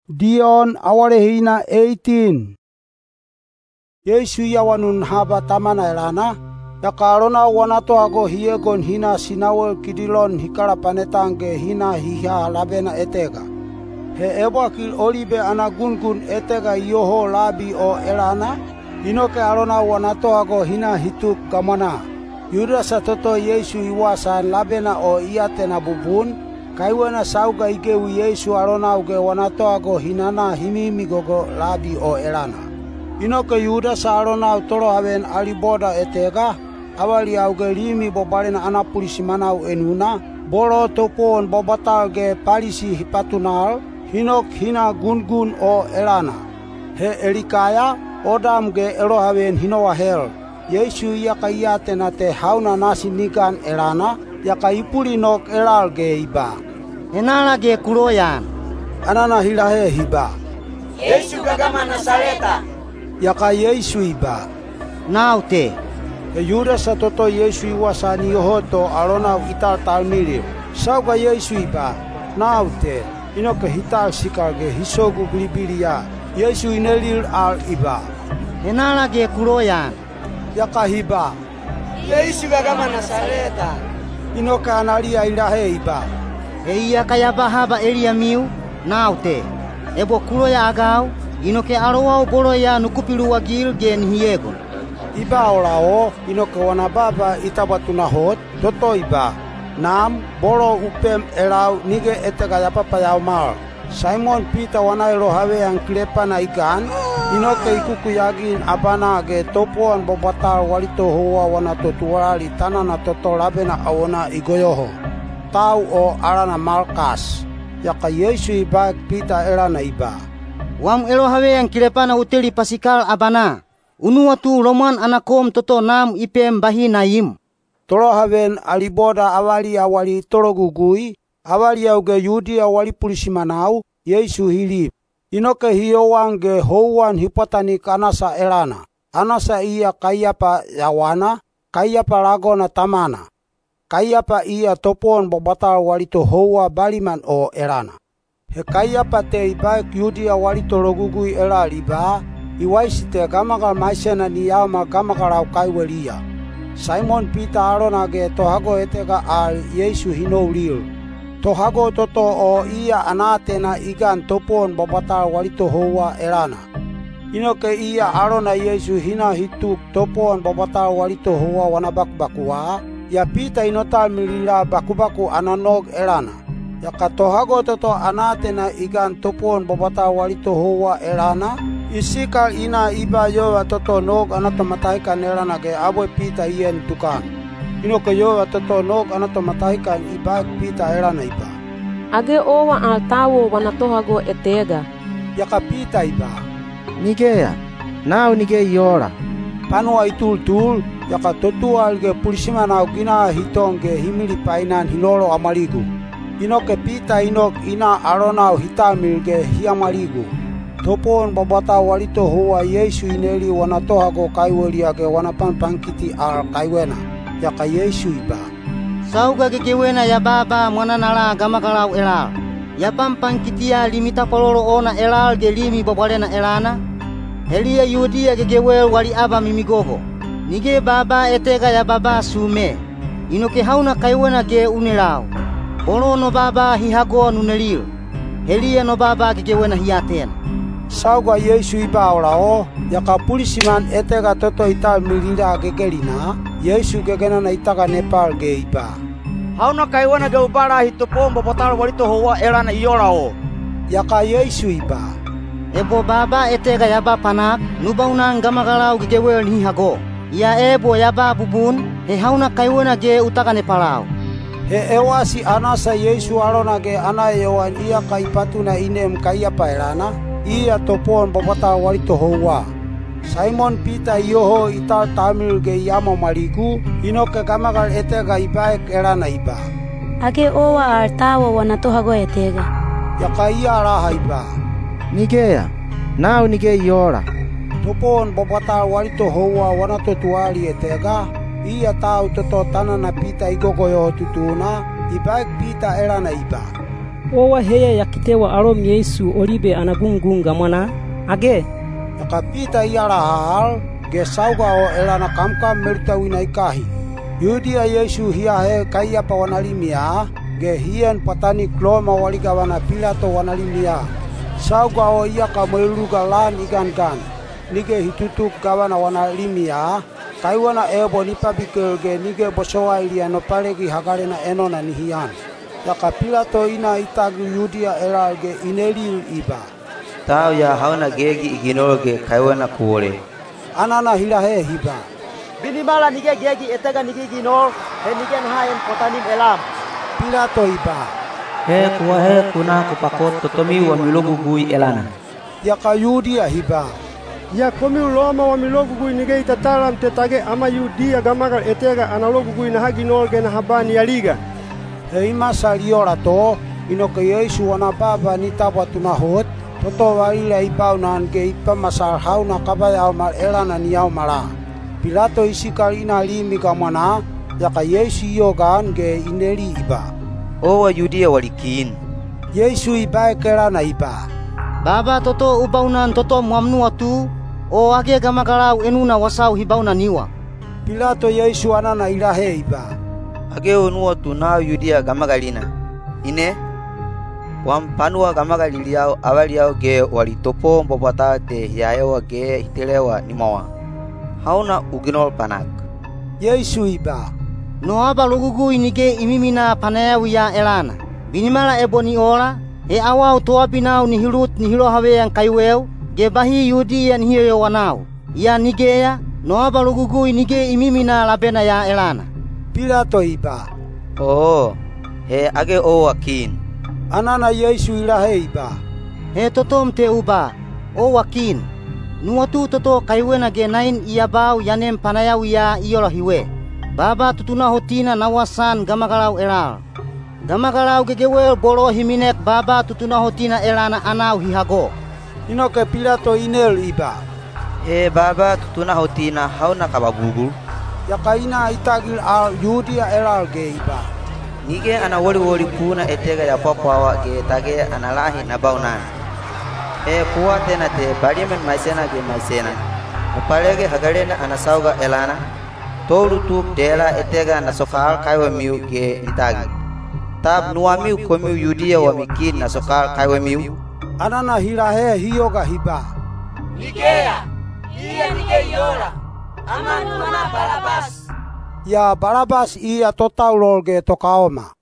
Dion awarehina 18. Yesu yawanun haba tamana elana, yakarona wanato ago hiegon hina sinawel kidilon hikara panetange hina hiha labena etega. He ebakil olibe ana gungun etega yoho labi o elana, inoke arona wanato ago hina hituk kamana. Yudasa toto Yesu iwasan labena o iatena bubun, kaiwena sauga igeu Yesu arona uge wanato ago hinana himimi gogo labi o elana. Inoke Yudasa arona utoro haven aliboda etega, awali auge limi bobalena anapulisi manau enuna, bolo topon bobatal ge palisi hipatunal, hinok hina gungun o elana. He elikaya, odam ge elohaven hinoa hel. Yesu yaka iatena te hauna nasi nigan elana, yaka ipuli nok elal ge iba. Enala ge kuroyan. Anana hilahe hiba. Yesu gagama Nasareta. Yaka Yesu iba. Naute. E Yudasa toto Yesu iwasani yohoto arona ital talmiri. Sauga Yesu iba. Naute. Inoke hital sikage hisogu glibiria. Yesu inelil al iba. Enala ge kuroyan. Yaka hiba. Yesu gagama Nasareta. Inoke analia ilahe iba. Eia kaya bahaba elia miu. Naute. Ebo kuroya agau. Inoke aroa boro ya nukupilu wagil gen hiego. Iba olao, inoke wana baba itabatuna hot, toto iba. Nam, boro upem elau nige etega yapapa yao mal. Simon Peter wana ero have ang klepa na ikan, inoke ikuku yagin abana ge topoan bobatal walito hoa wana totuali tanana toto labena awana igoyoho. Tau o arana Malkas, yaka Yesu iba Peter erana iba. Wam elo have yang kilepana uteli pasikal abana. Unua tu Roman anakom toto nam ipem bahi naim. Tolo haven aliboda awali tolo gugui. Awali auge Yudi awali pulisi manau. Yesu hilip. Inoke hiowange houwan hipatanik anasa elana. Anasa iya kayapa yawana. Kayapa lagona tamana. Kayapa iya topon bobatal walito howa baliman o elana. He kayapa te ibaik Yudi awali tolo gugui elaliba. Iwaisite gamakal maisena ni yama gamakal au kaiwelia. Simon Peter arona ge tohago etega al Yesu hinoulil. Tohago toto o iya anatena igan topon bobatal walito hoa elana. Inoke iya arona Yesu hina hituk topon bobatal walito hoa wanabakbakua. Ya Peter inotal milila bakubaku ananog elana. Yaka tohago toto anatena igan topon bobatal walito hoa elana. Isikal ina iba yowa toto nog anatomataikan elana ge abwe Peter ien tukan. Inoke yowa toto nog anatomataikan iba Peter elana iba. Age owa altawo wanatohago etega. Yaka Peter iba. Nigea. Nau nige yora. Panua itul yaka totual ge pulisimana gina hitonge himili painan hinolo amaligu. Inoke Peter inok ina arona hitamil ge hiamaligu. Topon babata walito hoa Yesu ineli wanatohago kaiweliage wanapankiti al kaiwena. Yaka Yesu iba. Sauga gegewena ya baba mwananala gamakalau elal. Ya pampankitiya limita koloro ona elal ge limi bobalena elana. Helia Yudia gegewel wali aba mimigogo. Nige baba etega ya baba sume. Inoke hauna kaiwena ge unilau. Bolo no baba hihago nunelil. Helia no baba gegewena hiaten. Sauga Yesu iba olao, yaka pulisiman etega toto ital milila gegelina, Yesu gegena na itaga Nepal ge iba. Hauna kaiwana ge ubara hitopon bobotal walito hoa elana iolao. Yaka Yesu iba. Ebo baba etega yaba panak, nubaunang gamakalau gegewel hihago. Ya ebo yaba bubun, he hauna kaiwana ge utaga Nepalao. He ewasi anasa Yesu arona ge anayewan iya kaipatuna inem kayapa elana. Iya topon babata walito hoa. Simon Peter yoho ital tamil ge yama maligu. Inoke gamakal etega ibaek elana iba. Age owa altawo wanatohago etega. Yaka iya raha iba. Nigea. Nau nige yora. Topon babata walito hoa wanatotuali etega. Iya tau toto tanana Peter igogoyo tutuna. Ibaek Peter elana iba. Owa heya yakitewa alom Yesu olibe anagungunga mwana age. Yakapita iarahal ge sauga o elana kamkam meritawina ikahi. Yudia Yesu hiahe kaiapa wanalimia ge hien patani kloma waligawana Pilato wanalimia. Sauga o iaka meiluga lan igan-gan. Nige hitutuk gawana wanalimia. Kaiwana ebo nipabikel ge nige bosoa ilia nopalegi hagarena enona nihian. Yaka Pilato ina itagi Yudia elal ge inelil iba. Tau ya hauna gegi iginol ge kaiwana kuole. Anana hilahe hiba. Binimala nige gegi etega nige ginol, he nige nahayen potanim elam. Pilato iba. He kuwa he kuna kupakot totomi wa milogu gui elana. Yaka Yudia hiba. Ya komi uloma wa milogu gui nige itatalam tetage ama Yudia gamagal etega analogu gui nahaginol ge nahabani ya liga. He ima saliola to, inoke Yesu wana baba nitapwa tunahot, toto walila ibau nange ipa masal hauna kabayao mal elana niyao mala. Pilato isikal ina limi kamwana, yaka Yesu yogan ge ineli iba. Owa Yudia walikin. Yesu iba kelana iba. Baba toto ubaunan toto muamnua tu, o age gamakalau enuna wasau hibauna niwa. Pilato Yesu anana ilahe iba. Age onua tunao Yudia gamagalina. Ine wampanua gamagaliliao awaliao ge walitopo mbobata te hiaewa ge hitelewa nimawa. Hauna uginol panak. Yesu iba. Noaba lugugu inige imimina panayawu ya elana. Binimala eboni ola, e awau toabinau nihilut nihilo hawe yang kaiweu, ge bahi Yudia nihiyo wanau. Ya nigeya, noaba lugugu inige imimina labena ya elana. Pilato iba. Oh, he age owa kin. Anana Yesu ilahe iba. He toto mte uba, o wakin. Nuatu toto kaiwena ge nain iabau yanem panayawu ya iyola hiwe. Baba tutuna hotina nawasan gamakalau elal. Gamakalau gegewel bolo himinek baba tutuna hotina elana anau hihago. Inoke Pilato inel iba. He baba tutuna hotina hauna kabagugu. Yaka ina itagil al Yudia elal ge iba. Nige ana woli kuna etega ya papawa ge tage analahi na baunan. E kuwa tena te barimen maisena ge maisena. Upalege hagarena anasauga elana. Tolu tuk dela etega na sokal kaiwa miu ge itagi. Tab nuamiu komiu Yudia wa mikin na sokal kaiwa miu. Anana hilahe hiyoga hiba. Nikea, iya nike yola. Aman mana Barabas. Ya Barabas iya totaulol ge tokaoma.